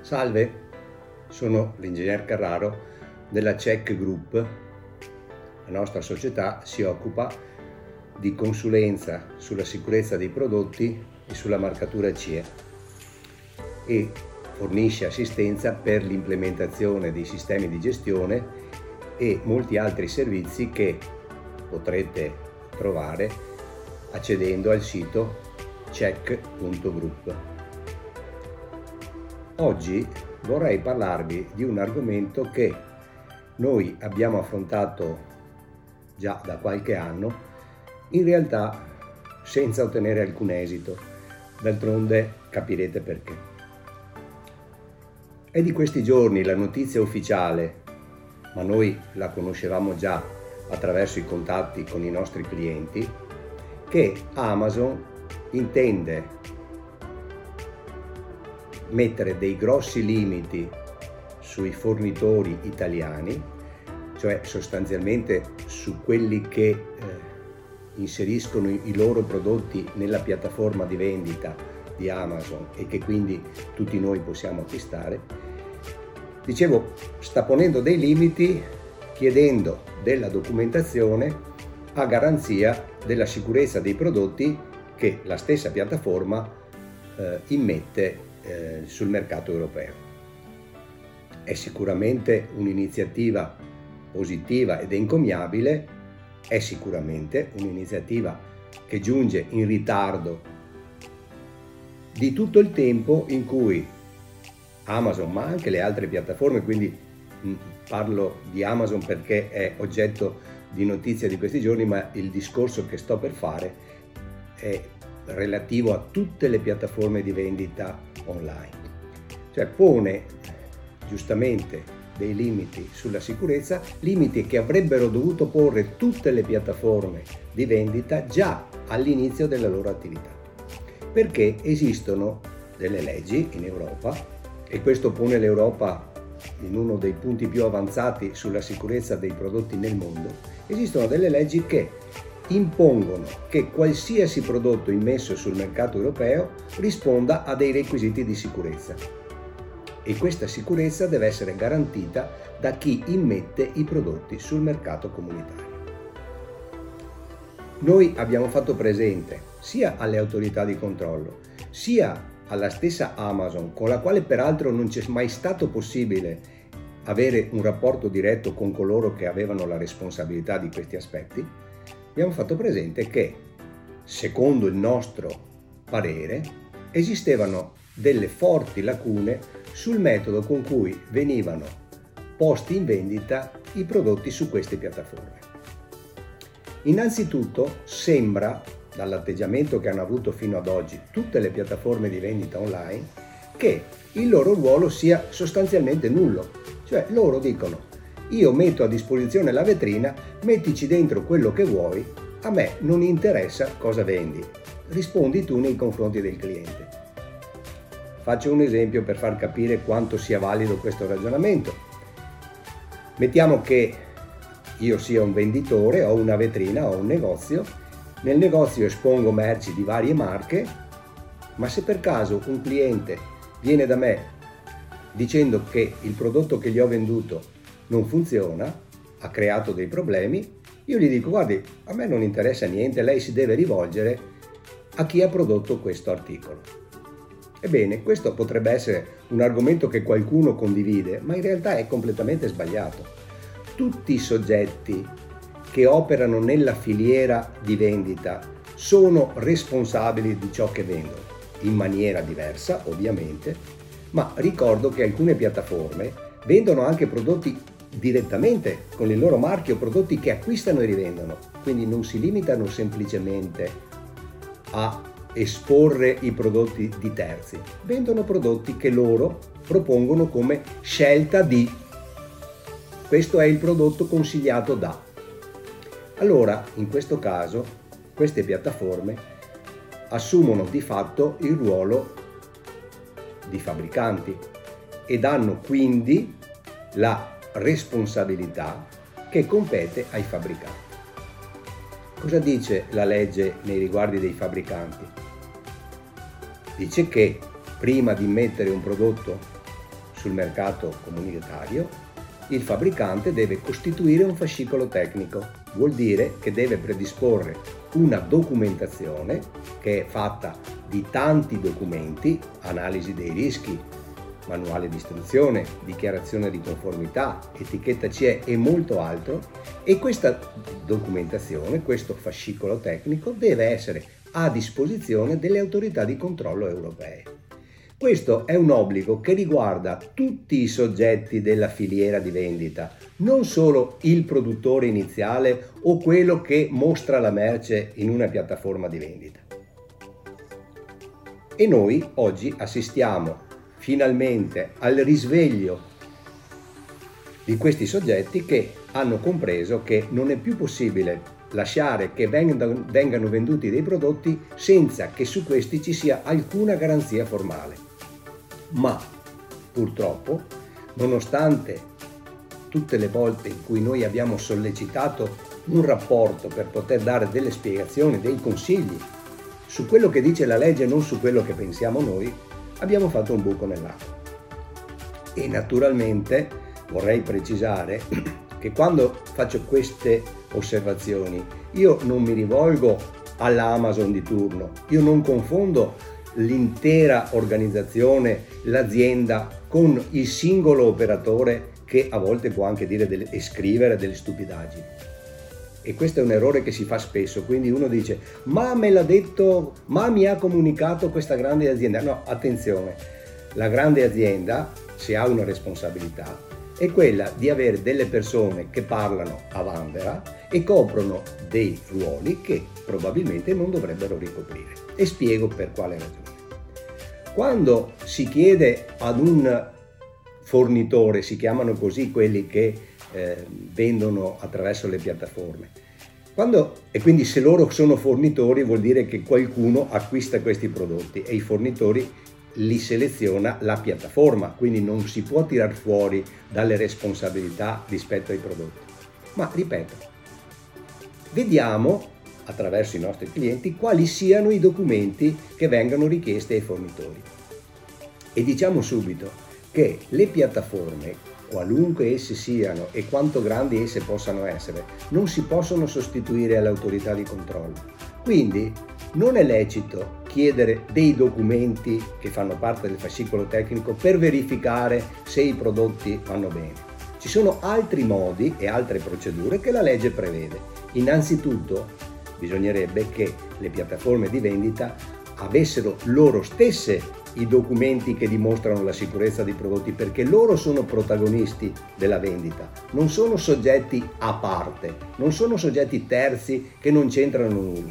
Salve, sono l'ingegner Carraro della CEC Group. La nostra società si occupa di consulenza sulla sicurezza dei prodotti e sulla marcatura CE e fornisce assistenza per l'implementazione dei sistemi di gestione e molti altri servizi che potrete trovare accedendo al sito cec.group. Oggi vorrei parlarvi di un argomento che noi abbiamo affrontato già da qualche anno, in realtà senza ottenere alcun esito. D'altronde capirete perché. È di questi giorni la notizia ufficiale, ma noi la conoscevamo già attraverso i contatti con i nostri clienti, che Amazon intende mettere dei grossi limiti sui fornitori italiani, cioè sostanzialmente su quelli che inseriscono i loro prodotti nella piattaforma di vendita di Amazon e che quindi tutti noi possiamo acquistare. Dicevo, sta ponendo dei limiti chiedendo della documentazione a garanzia della sicurezza dei prodotti che la stessa piattaforma immette sul mercato europeo. È sicuramente un'iniziativa positiva ed encomiabile, è sicuramente un'iniziativa che giunge in ritardo di tutto il tempo in cui Amazon, ma anche le altre piattaforme, quindi parlo di Amazon perché è oggetto di notizia di questi giorni, ma il discorso che sto per fare è relativo a tutte le piattaforme di vendita online. Cioè pone giustamente dei limiti sulla sicurezza, limiti che avrebbero dovuto porre tutte le piattaforme di vendita già all'inizio della loro attività. Perché esistono delle leggi in Europa, e questo pone l'Europa in uno dei punti più avanzati sulla sicurezza dei prodotti nel mondo. Esistono delle leggi che impongono che qualsiasi prodotto immesso sul mercato europeo risponda a dei requisiti di sicurezza, e questa sicurezza deve essere garantita da chi immette i prodotti sul mercato comunitario. Noi abbiamo fatto presente sia alle autorità di controllo sia alla stessa Amazon, con la quale peraltro non c'è mai stato possibile avere un rapporto diretto con coloro che avevano la responsabilità di questi aspetti. Abbiamo fatto presente che, secondo il nostro parere, esistevano delle forti lacune sul metodo con cui venivano posti in vendita i prodotti su queste piattaforme. Innanzitutto sembra, dall'atteggiamento che hanno avuto fino ad oggi tutte le piattaforme di vendita online, che il loro ruolo sia sostanzialmente nullo. Cioè loro dicono: io metto a disposizione la vetrina, mettici dentro quello che vuoi, a me non interessa cosa vendi, rispondi tu nei confronti del cliente. Faccio un esempio per far capire quanto sia valido questo ragionamento. Mettiamo che io sia un venditore, ho una vetrina, ho un negozio, nel negozio espongo merci di varie marche, ma se per caso un cliente viene da me dicendo che il prodotto che gli ho venduto non funziona, ha creato dei problemi, io gli dico: guardi, a me non interessa niente, lei si deve rivolgere a chi ha prodotto questo articolo. Ebbene, questo potrebbe essere un argomento che qualcuno condivide, ma in realtà è completamente sbagliato. Tutti i soggetti che operano nella filiera di vendita sono responsabili di ciò che vendono, in maniera diversa ovviamente, ma ricordo che alcune piattaforme vendono anche prodotti direttamente con il loro marchio, prodotti che acquistano e rivendono, quindi non si limitano semplicemente a esporre i prodotti di terzi, vendono prodotti che loro propongono come scelta di: questo è il prodotto consigliato da. Allora, in questo caso, queste piattaforme assumono di fatto il ruolo di fabbricanti e danno quindi la responsabilità che compete ai fabbricanti. Cosa dice la legge nei riguardi dei fabbricanti? Dice che prima di mettere un prodotto sul mercato comunitario, il fabbricante deve costituire un fascicolo tecnico. Vuol dire che deve predisporre una documentazione che è fatta di tanti documenti, analisi dei rischi, manuale di istruzione, dichiarazione di conformità, etichetta CE e molto altro, e questa documentazione, questo fascicolo tecnico, deve essere a disposizione delle autorità di controllo europee. Questo è un obbligo che riguarda tutti i soggetti della filiera di vendita, non solo il produttore iniziale o quello che mostra la merce in una piattaforma di vendita. E noi oggi assistiamo finalmente al risveglio di questi soggetti che hanno compreso che non è più possibile lasciare che vengano venduti dei prodotti senza che su questi ci sia alcuna garanzia formale. Ma purtroppo, nonostante tutte le volte in cui noi abbiamo sollecitato un rapporto per poter dare delle spiegazioni, dei consigli su quello che dice la legge e non su quello che pensiamo noi, abbiamo fatto un buco nell'acqua. E naturalmente vorrei precisare che quando faccio queste osservazioni io non mi rivolgo all'Amazon di turno, io non confondo l'intera organizzazione, l'azienda, con il singolo operatore che a volte può anche dire e scrivere delle stupidaggini. E questo è un errore che si fa spesso, quindi uno dice ma me l'ha detto, ma mi ha comunicato questa grande azienda. No, attenzione, la grande azienda, se ha una responsabilità, è quella di avere delle persone che parlano a vanvera e coprono dei ruoli che probabilmente non dovrebbero ricoprire. E spiego per quale ragione. Quando si chiede ad un fornitore, si chiamano così quelli che vendono attraverso le piattaforme, e quindi se loro sono fornitori vuol dire che qualcuno acquista questi prodotti e i fornitori li seleziona la piattaforma, quindi non si può tirar fuori dalle responsabilità rispetto ai prodotti. Ma ripeto, vediamo attraverso i nostri clienti quali siano i documenti che vengano richiesti ai fornitori. E diciamo subito che le piattaforme, qualunque esse siano e quanto grandi esse possano essere, non si possono sostituire alle autorità di controllo. Quindi non è lecito chiedere dei documenti che fanno parte del fascicolo tecnico per verificare se i prodotti vanno bene. Ci sono altri modi e altre procedure che la legge prevede. Innanzitutto bisognerebbe che le piattaforme di vendita avessero loro stesse i documenti che dimostrano la sicurezza dei prodotti, perché loro sono protagonisti della vendita, non sono soggetti a parte, non sono soggetti terzi che non c'entrano nulla.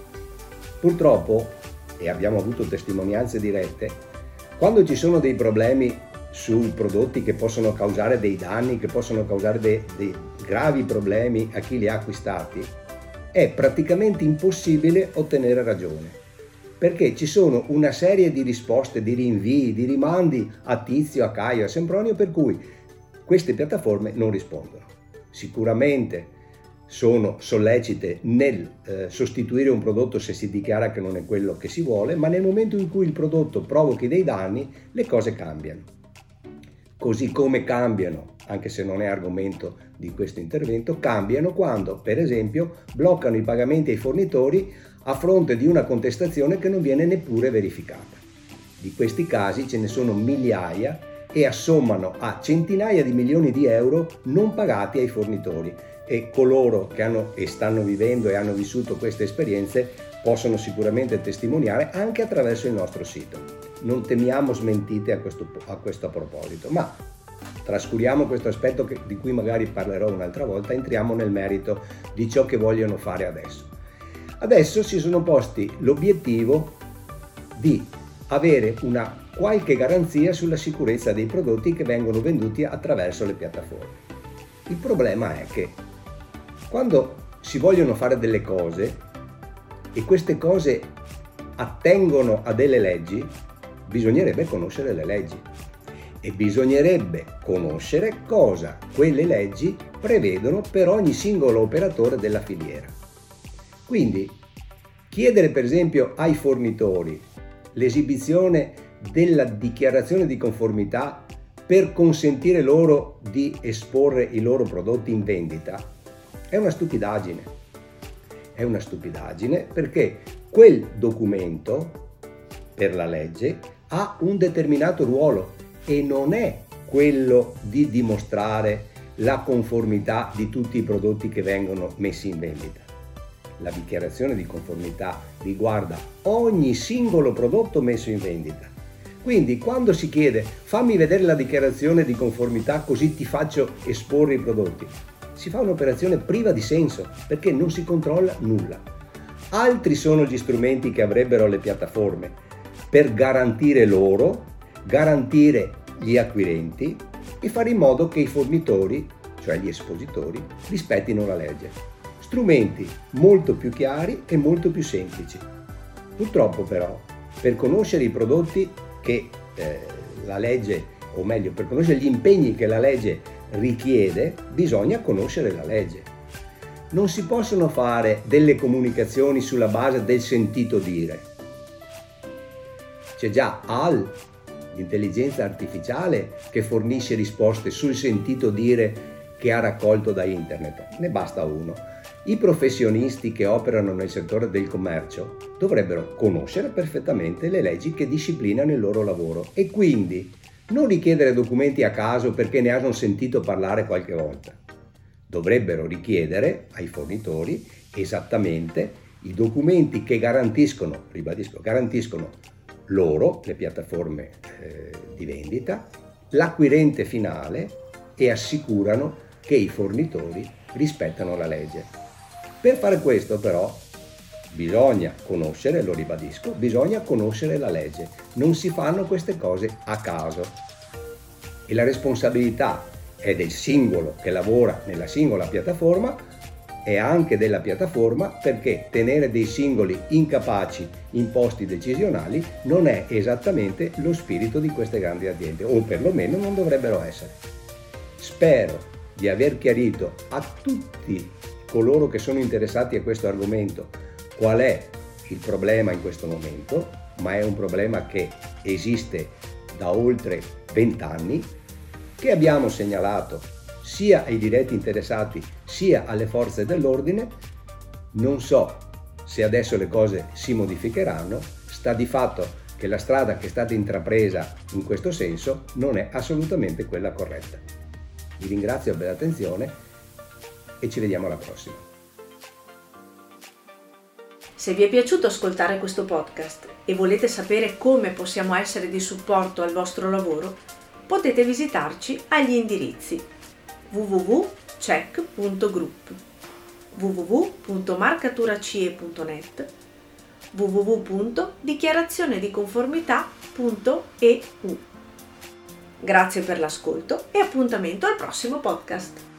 Purtroppo, e abbiamo avuto testimonianze dirette, quando ci sono dei problemi su prodotti che possono causare dei danni, che possono causare dei gravi problemi a chi li ha acquistati, è praticamente impossibile ottenere ragione. Perché ci sono una serie di risposte, di rinvii, di rimandi a Tizio, a Caio, a Sempronio, per cui queste piattaforme non rispondono. Sicuramente sono sollecite nel sostituire un prodotto se si dichiara che non è quello che si vuole, ma nel momento in cui il prodotto provochi dei danni, le cose cambiano. Così come cambiano, anche se non è argomento di questo intervento, cambiano quando, per esempio, bloccano i pagamenti ai fornitori a fronte di una contestazione che non viene neppure verificata. Di questi casi ce ne sono migliaia e assommano a centinaia di milioni di euro non pagati ai fornitori, e coloro che hanno e stanno vivendo e hanno vissuto queste esperienze possono sicuramente testimoniare anche attraverso il nostro sito. Non temiamo smentite a questo proposito, ma trascuriamo questo aspetto di cui magari parlerò un'altra volta, entriamo nel merito di ciò che vogliono fare adesso. Adesso si sono posti l'obiettivo di avere una qualche garanzia sulla sicurezza dei prodotti che vengono venduti attraverso le piattaforme. Il problema è che quando si vogliono fare delle cose e queste cose attengono a delle leggi, bisognerebbe conoscere le leggi e bisognerebbe conoscere cosa quelle leggi prevedono per ogni singolo operatore della filiera. Quindi chiedere per esempio ai fornitori l'esibizione della dichiarazione di conformità per consentire loro di esporre i loro prodotti in vendita è una stupidaggine. È una stupidaggine perché quel documento per la legge ha un determinato ruolo e non è quello di dimostrare la conformità di tutti i prodotti che vengono messi in vendita. La dichiarazione di conformità riguarda ogni singolo prodotto messo in vendita. Quindi quando si chiede fammi vedere la dichiarazione di conformità così ti faccio esporre i prodotti, si fa un'operazione priva di senso perché non si controlla nulla. Altri sono gli strumenti che avrebbero le piattaforme per garantire loro, garantire gli acquirenti e fare in modo che i fornitori, cioè gli espositori, rispettino la legge. Strumenti molto più chiari e molto più semplici. Purtroppo però, per conoscere i prodotti che la legge, o meglio, per conoscere gli impegni che la legge richiede, bisogna conoscere la legge. Non si possono fare delle comunicazioni sulla base del sentito dire. C'è già l'intelligenza artificiale che fornisce risposte sul sentito dire che ha raccolto da internet, ne basta uno. I professionisti che operano nel settore del commercio dovrebbero conoscere perfettamente le leggi che disciplinano il loro lavoro e quindi non richiedere documenti a caso perché ne hanno sentito parlare qualche volta. Dovrebbero richiedere ai fornitori esattamente i documenti che garantiscono, ribadisco, garantiscono loro, le piattaforme di vendita, l'acquirente finale e assicurano che i fornitori rispettano la legge. Per fare questo però bisogna conoscere, lo ribadisco, bisogna conoscere la legge. Non si fanno queste cose a caso e la responsabilità è del singolo che lavora nella singola piattaforma e anche della piattaforma, perché tenere dei singoli incapaci in posti decisionali non è esattamente lo spirito di queste grandi aziende, o perlomeno non dovrebbero essere. Spero di aver chiarito a tutti coloro che sono interessati a questo argomento qual è il problema in questo momento, ma è un problema che esiste da oltre 20 anni, che abbiamo segnalato sia ai diretti interessati sia alle forze dell'ordine. Non so se adesso le cose si modificheranno, sta di fatto che la strada che è stata intrapresa in questo senso non è assolutamente quella corretta. Vi ringrazio per l'attenzione e ci vediamo alla prossima. Se vi è piaciuto ascoltare questo podcast e volete sapere come possiamo essere di supporto al vostro lavoro, potete visitarci agli indirizzi www.check.group, www.marcaturacie.net, www.dichiarazionediconformità.eu. Grazie per l'ascolto e appuntamento al prossimo podcast.